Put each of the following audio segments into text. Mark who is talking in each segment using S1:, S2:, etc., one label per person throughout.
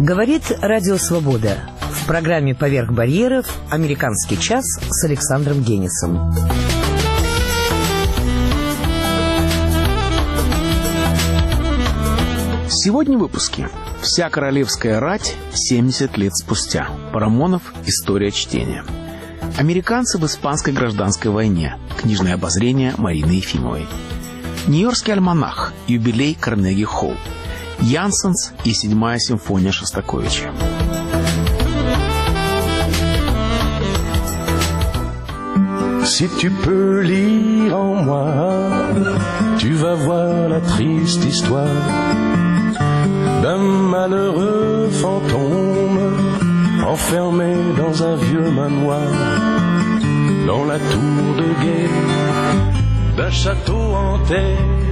S1: Говорит Радио Свобода. В программе «Поверх барьеров» «Американский час» с Александром Генисом.
S2: Сегодня в выпуске. Вся королевская рать 70 лет спустя. Парамонов. История чтения. Американцы в испанской гражданской войне. Книжное обозрение Марины Ефимовой. Нью-Йоркский альманах. Юбилей Карнеги-Холл. Янсенс и 7-я симфония Шостаковича.
S3: Si tu peux lire en moi, tu vas voir la triste histoire d'un malheureux fantôme enfermé dans un vieux manoir, dans la tour de guet d'un château hanté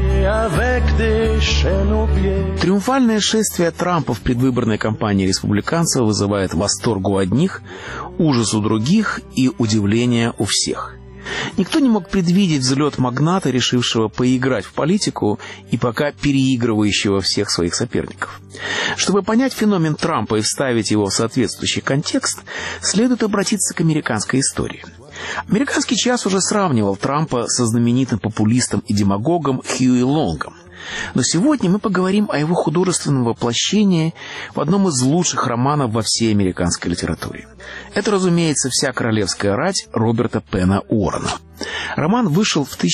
S3: avec des chaînes aux pieds.
S2: Триумфальное шествие Трампа в предвыборной кампании республиканцев вызывает восторг у одних, ужас у других и удивление у всех. Никто не мог предвидеть взлет магната, решившего поиграть в политику и пока переигрывающего всех своих соперников. Чтобы понять феномен Трампа и вставить его в соответствующий контекст, следует обратиться к американской истории. «Американский час» уже сравнивал Трампа со знаменитым популистом и демагогом Хьюи Лонгом. Но сегодня мы поговорим о его художественном воплощении в одном из лучших романов во всей американской литературе. Это, разумеется, «Вся королевская рать» Роберта Пена Уоррена. Роман вышел в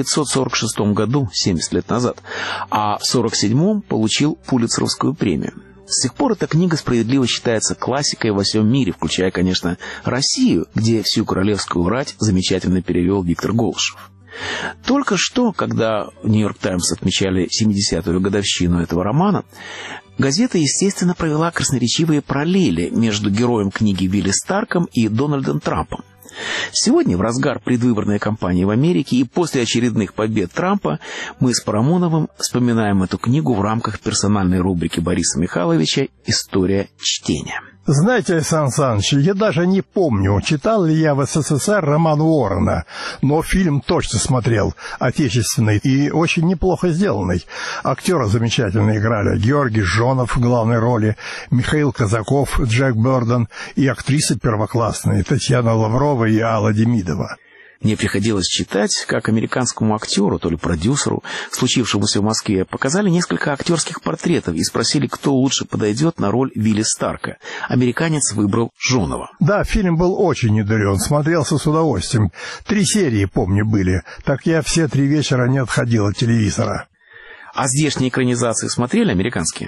S2: 1946 году, 70 лет назад, а в 1947 получил Пулитцеровскую премию. С тех пор эта книга справедливо считается классикой во всем мире, включая, конечно, Россию, где «Всю королевскую рать» замечательно перевел Виктор Голышев. Только что, когда в «Нью-Йорк Таймс» отмечали 70-ю годовщину этого романа, газета, естественно, провела красноречивые параллели между героем книги Вилли Старком и Дональдом Трампом. Сегодня, в разгар предвыборной кампании в Америке и после очередных побед Трампа, мы с Парамоновым вспоминаем эту книгу в рамках персональной рубрики Бориса Михайловича «История чтения».
S4: Знаете, Александр Александрович, я даже не помню, читал ли я в СССР роман Уоррена, но фильм точно смотрел, отечественный и очень неплохо сделанный. Актеры замечательно играли: Георгий Жонов в главной роли, Михаил Казаков, Джек Бёрден и актрисы первоклассные Татьяна Лаврова и Алла Демидова.
S2: Мне приходилось читать, как американскому актеру, то ли продюсеру, случившемуся в Москве, показали несколько актерских портретов и спросили, кто лучше подойдет на роль Вилли Старка. Американец выбрал Жонова.
S4: Да, фильм был очень недурен, смотрелся с удовольствием. 3 серии, помню, были, так я все 3 вечера не отходил от телевизора.
S2: А здешние экранизации смотрели американские?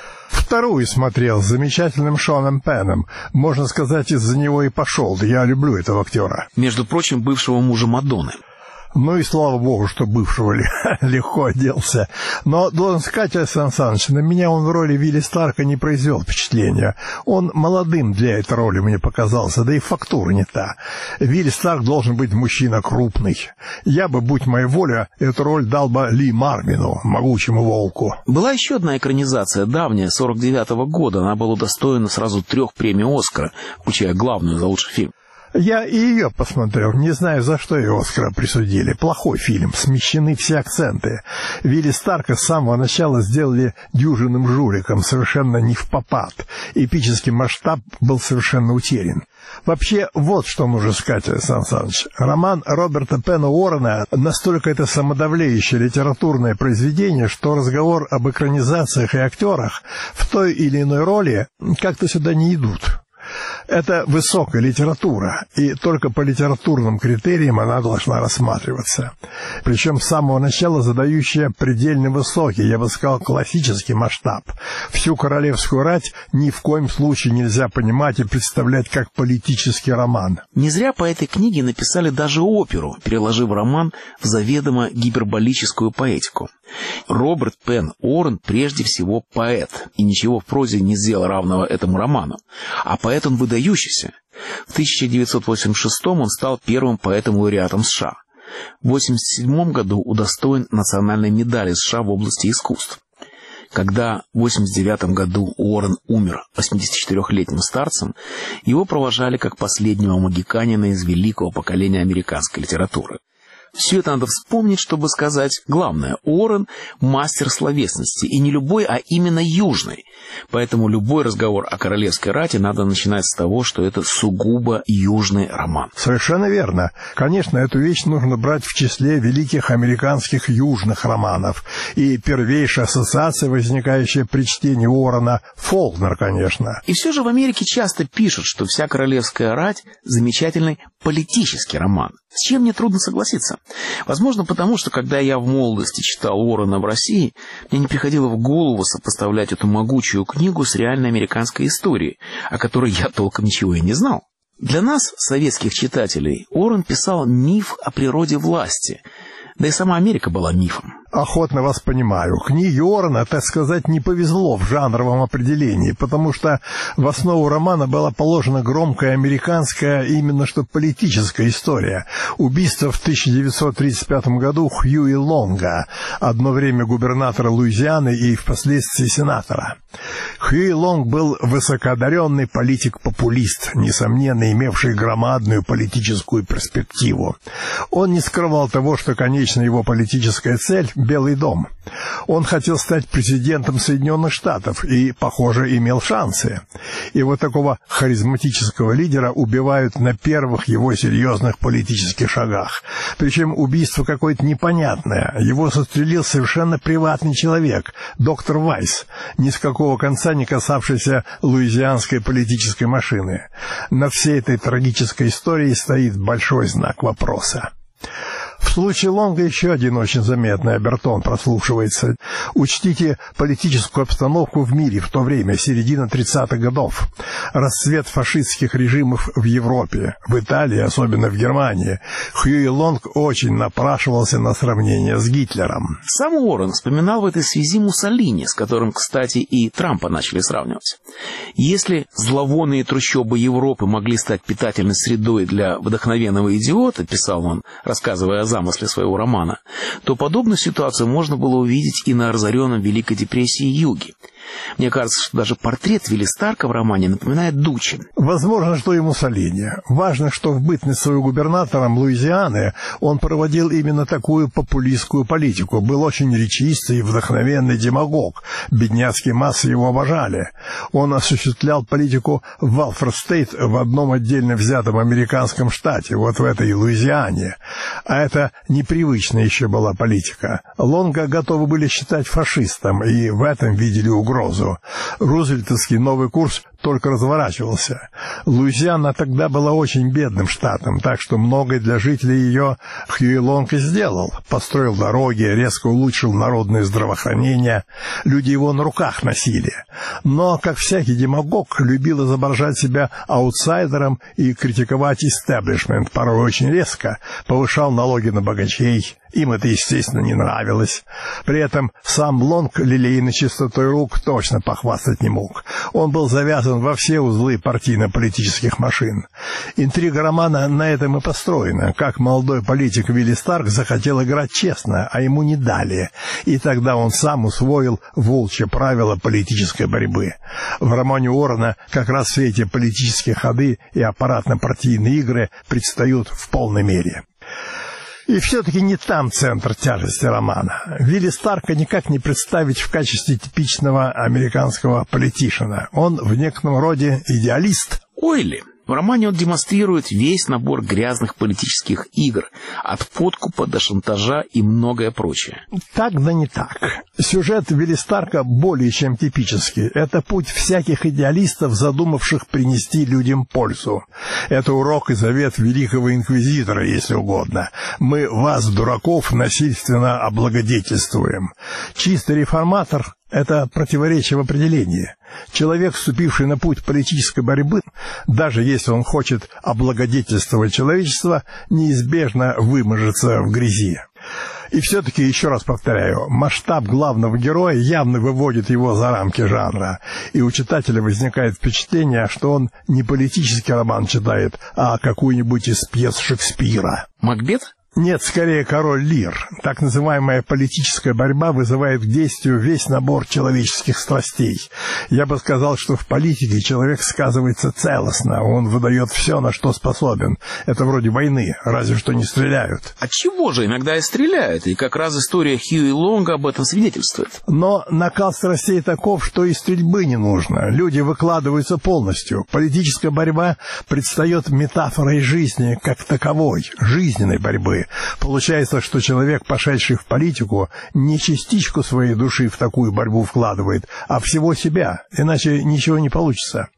S4: 2-ю смотрел с замечательным Шоном Пеном. Можно сказать, из-за него и пошел. Я люблю этого актера.
S2: Между прочим, бывшего мужа Мадонны.
S4: Ну и слава богу, что бывшего легко оделся. Но, должен сказать, Александр Александрович, на меня он в роли Вилли Старка не произвел впечатления. Он молодым для этой роли мне показался, да и фактура не та. Вилли Старк должен быть мужчина крупный. Я бы, будь моя воля, эту роль дал бы Ли Марвину, могучему волку.
S2: Была еще одна экранизация, давняя, 49-го года. Она была удостоена сразу 3 премий «Оскара», включая главную за лучший фильм.
S4: Я и ее посмотрел, не знаю, за что ее Оскара присудили. Плохой фильм, смещены все акценты. Вилли Старка с самого начала сделали дюжинным жуликом, совершенно не впопад. Эпический масштаб был совершенно утерян. Вообще, вот что нужно сказать, Александр Александрович. Роман Роберта Пена Уоррена настолько это самодовлеющее литературное произведение, что разговор об экранизациях и актерах в той или иной роли как-то сюда не идут. Это высокая литература, и только по литературным критериям она должна рассматриваться. Причем с самого начала задающая предельно высокий, я бы сказал, классический масштаб. «Всю королевскую рать» ни в коем случае нельзя понимать и представлять как политический роман.
S2: Не зря по этой книге написали даже оперу, переложив роман в заведомо гиперболическую поэтику. Роберт Пен Уоррен прежде всего поэт, и ничего в прозе не сделал равного этому роману. А поэт он выдающийся. В 1986 он стал первым поэтом-лауреатом США. В 1987 году удостоен национальной медали США в области искусств. Когда в 1989 году Уоррен умер 84-летним старцем, его провожали как последнего могиканина из великого поколения американской литературы. Все это надо вспомнить, чтобы сказать главное. Уоррен – мастер словесности, и не любой, а именно южный. Поэтому любой разговор о королевской рати надо начинать с того, что это сугубо южный роман.
S4: Совершенно верно. Конечно, эту вещь нужно брать в числе великих американских южных романов. И первейшая ассоциация, возникающая при чтении Уоррена, Фолкнер, конечно.
S2: И все же в Америке часто пишут, что «Вся королевская рать» – замечательный политический роман. С чем мне трудно согласиться. Возможно, потому что, когда я в молодости читал Уоррена в России, мне не приходило в голову сопоставлять эту могучую книгу с реальной американской историей, о которой я толком ничего и не знал. Для нас, советских читателей, Уоррен писал миф о природе власти. Да и сама Америка была мифом.
S4: Охотно вас понимаю. Книге Уоррена, так сказать, не повезло в жанровом определении, потому что в основу романа была положена громкая американская, именно что политическая история. Убийство в 1935 году Хьюи Лонга, одно время губернатора Луизианы и впоследствии сенатора. Хьюи Лонг был высокоодаренный политик-популист, несомненно имевший громадную политическую перспективу. Он не скрывал того, что конечная его политическая цель – Белый дом. Он хотел стать президентом Соединенных Штатов и, похоже, имел шансы. И вот такого харизматического лидера убивают на первых его серьезных политических шагах. Причем убийство какое-то непонятное. Его застрелил совершенно приватный человек, доктор Вайс, ни с какого конца не касавшийся луизианской политической машины. Над всей этой трагической историей стоит большой знак вопроса. В случае Лонга еще один очень заметный обертон прослушивается. Учтите политическую обстановку в мире в то время, середина 30-х годов. Расцвет фашистских режимов в Европе, в Италии, особенно в Германии. Хьюи Лонг очень напрашивался на сравнение с Гитлером.
S2: Сам Уоррен вспоминал в этой связи Муссолини, с которым, кстати, и Трампа начали сравнивать. Если зловонные трущобы Европы могли стать питательной средой для вдохновенного идиота, писал он, рассказывая о замысле своего романа, то подобную ситуацию можно было увидеть и на разоренном Великой депрессии Юге. Мне кажется, что даже портрет Вилли Старка в романе напоминает Дуччи.
S4: Возможно, что и Муссолини. Важно, что в бытность своего губернатором Луизианы он проводил именно такую популистскую политику. Был очень речистый и вдохновенный демагог. Бедняцкие массы его обожали. Он осуществлял политику в Welfare-State в одном отдельно взятом американском штате, вот в этой Луизиане. А это непривычная еще была политика. Лонга готовы были считать фашистом, и в этом видели угрозу. Рузвельтовский новый курс только разворачивался. Луизиана тогда была очень бедным штатом, так что многое для жителей ее Хьюи Лонг и сделал. Построил дороги, резко улучшил народное здравоохранение. Люди его на руках носили. Но, как всякий демагог, любил изображать себя аутсайдером и критиковать истеблишмент, порой очень резко, повышал налоги на богачей. Им это, естественно, не нравилось. При этом сам Лонг лилейной чистотой рук точно похвастать не мог. Он был завязан во все узлы партийно-политических машин. Интрига романа на этом и построена. Как молодой политик Вилли Старк захотел играть честно, а ему не дали. И тогда он сам усвоил волчье правило политической борьбы. В романе Уоррена как раз все эти политические ходы и аппаратно-партийные игры предстают в полной мере. И все-таки не там центр тяжести романа. Вилли Старка никак не представить в качестве типичного американского политишена. Он в некотором роде идеалист.
S2: Ойли. В романе он демонстрирует весь набор грязных политических игр, от подкупа до шантажа и многое прочее.
S4: Так да не так. Сюжет Вилли Старка более чем типический. Это путь всяких идеалистов, задумавших принести людям пользу. Это урок и завет великого инквизитора, если угодно. Мы вас, дураков, насильственно облагодетельствуем. Чистый реформатор — это противоречие в определении. Человек, вступивший на путь политической борьбы, даже если он хочет облагодетельствовать человечество, неизбежно выможется в грязи. И все-таки, еще раз повторяю, масштаб главного героя явно выводит его за рамки жанра, и у читателя возникает впечатление, что он не политический роман читает, а какую-нибудь из пьес Шекспира.
S2: Макбет
S4: Нет, скорее король Лир. Так называемая политическая борьба вызывает к действию весь набор человеческих страстей. Я бы сказал, что в политике человек сказывается целостно, он выдает все, на что способен. Это вроде войны, разве что не стреляют.
S2: Отчего же иногда и стреляют, и как раз история Хьюи Лонга об этом свидетельствует.
S4: Но накал страстей таков, что и стрельбы не нужно. Люди выкладываются полностью. Политическая борьба предстает метафорой жизни как таковой, жизненной борьбы. Получается, что человек, пошедший в политику, не частичку своей души в такую борьбу вкладывает, а всего себя, иначе ничего не получится.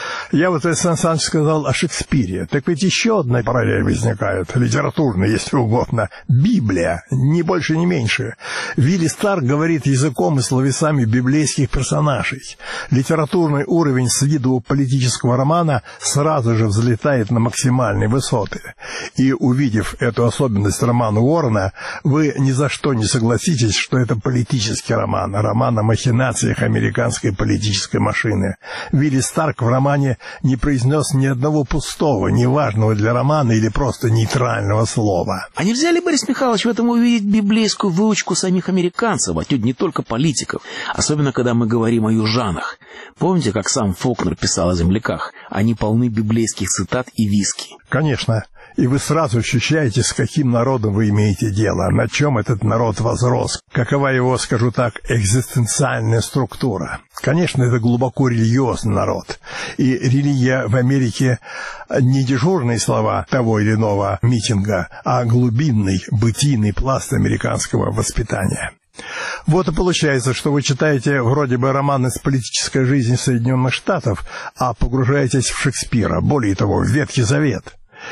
S4: Я вот Сан Саныч сказал о Шекспире. Так ведь еще одна параллель возникает, литературная, если угодно. Библия, ни больше, ни меньше. Вилли Старк говорит языком и словесами библейских персонажей. Литературный уровень с виду политического романа сразу же взлетает на максимальные высоты. И, увидев эту особенность романа Уоррена, вы ни за что не согласитесь, что это политический роман, роман о махинациях американской политической машины. Вилли Старк в романе не произнес ни одного пустого, неважного для романа или просто нейтрального слова.
S2: А нельзя ли, Борис Михайлович, в этом увидеть библейскую выучку самих американцев, отнюдь не только политиков, особенно когда мы говорим о южанах? Помните, как сам Фолкнер писал о земляках? Они полны библейских цитат и виски.
S4: Конечно. И вы сразу ощущаете, с каким народом вы имеете дело, на чем этот народ возрос, какова его, скажу так, экзистенциальная структура. Конечно, это глубоко религиозный народ. И религия в Америке не дежурные слова того или иного митинга, а глубинный, бытийный пласт американского воспитания. Вот и получается, что вы читаете вроде бы роман из политической жизни Соединенных Штатов, а погружаетесь в Шекспира, более того, в Ветхий Завет.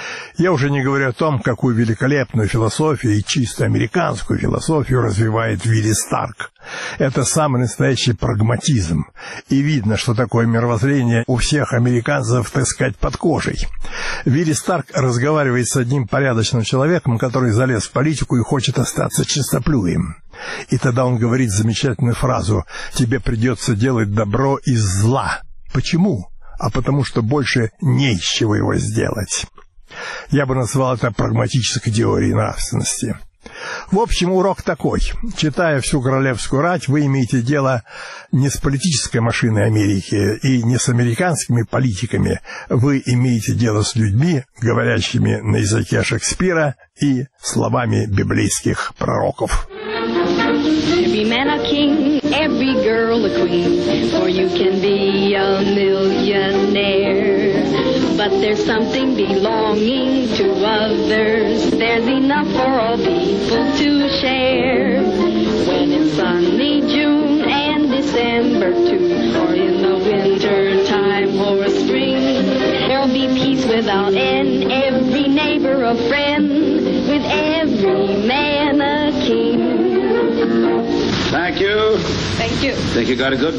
S4: Я уже не говорю о том, какую великолепную философию и чисто американскую философию развивает Вилли Старк. Это самый настоящий прагматизм. И видно, что такое мировоззрение у всех американцев, так сказать, под кожей. Вилли Старк разговаривает с одним порядочным человеком, который залез в политику и хочет остаться чистоплюем. И тогда он говорит замечательную фразу: «Тебе придется делать добро из зла». Почему? А потому что больше не из чего его сделать. Я бы назвал это прагматической теорией нравственности. В общем, урок такой. Читая всю королевскую рать, вы имеете дело не с политической машиной Америки и не с американскими политиками. Вы имеете дело с людьми, говорящими на языке Шекспира и словами библейских пророков.
S5: Every man a king, every girl a queen, for you can be a millionaire. But there's something belonging to others, there's enough for all people to share. When it's sunny June and December too, or in the winter time or spring, there'll be peace without end, every neighbor a friend, with every man a king.
S6: Thank you.
S5: Thank you.
S6: Think you got a good